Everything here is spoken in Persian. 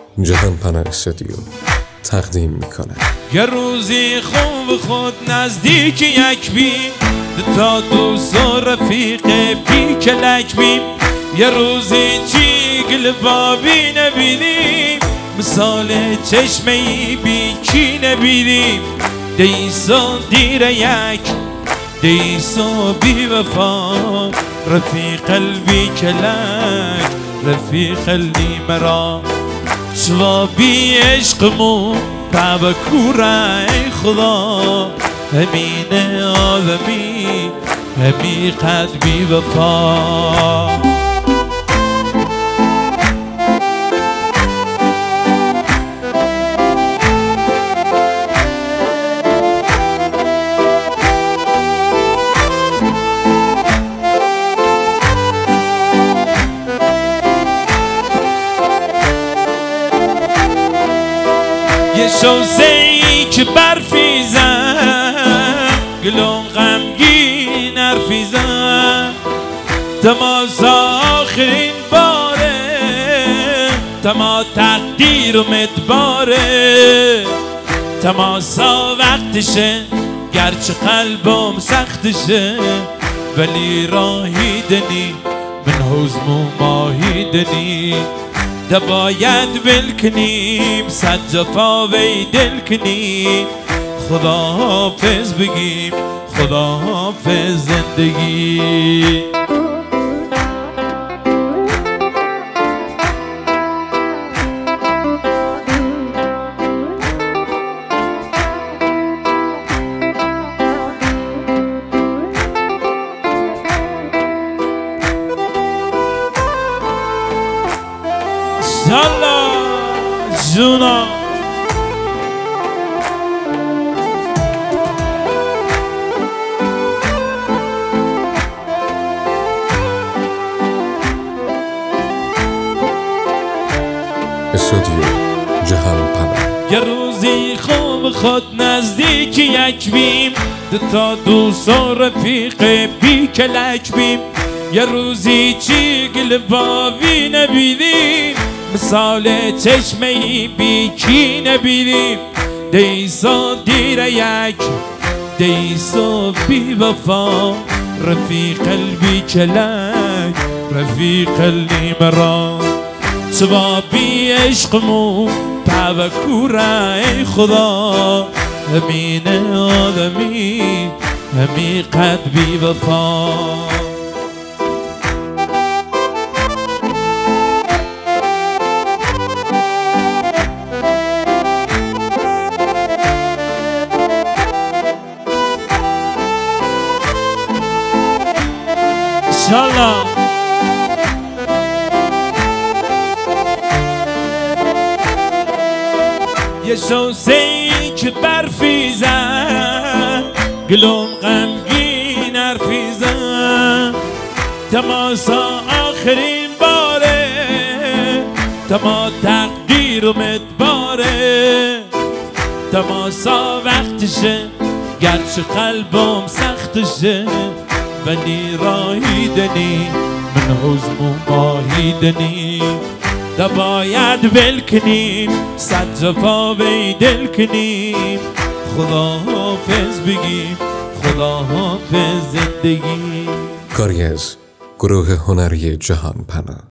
جهان پناه استودیو تقدیم میکنه. یه روزی خوب خود نزدیک یک بیم، تا دوست و رفیق بی کلک بیم. یه روزی چیگل بابی نبینیم، مثال چشمهی بی کی نبینیم. دیسا دیر یک دیسا بی وفا، رفیق قلبی کلک رفیق قلبی مرا. شوابی عشقمون بابا کوره ای خدا، همین آدمی همی قد بی وفا. یه شوزه‌ای که برفیزم، گلوم غمگین حرفیزم. تماس آخرین باره، تماس تقدیر و مدباره. تماسا وقتشه گرچه قلبم سختشه، ولی راهیدنی من حزم و ماهیدنی. باید ول کنیم صد جفا وی دل کنیم، خدا حافظ بگیم خدا حافظ زندگی. Inshallah جونا استودیو جهان پناه. یه روزی خوب خود نزدیک یک بیم، دوتا دوست و رفیق بی کلک بیم. یه روزی چیگل بابی نبینیم، مثال چشمهی بی کی نبینیم. دیسا دیر یک دیسا بی وفا، رفیق قلبی کلک رفیق قلبی مرا. شوابی عشقمون پاو کوره ای خدا، همین آدمی همی قد بی وفا. Inshallah یه شوزه‌ای که برفیزم، گلوم غمگین حرفیزم. تماس آخرین باره، تماس تقدیر و مدباره. تماسا وقتشه گرچه قلبم سختشه، ولی راهیدنی من حزم و ماهیدنی. باید ول کنیم صد جفا وی دل کنیم، خدا حافظ بگیم خدا حافظ زندگی. کاری از گروه هنری جهان پناه.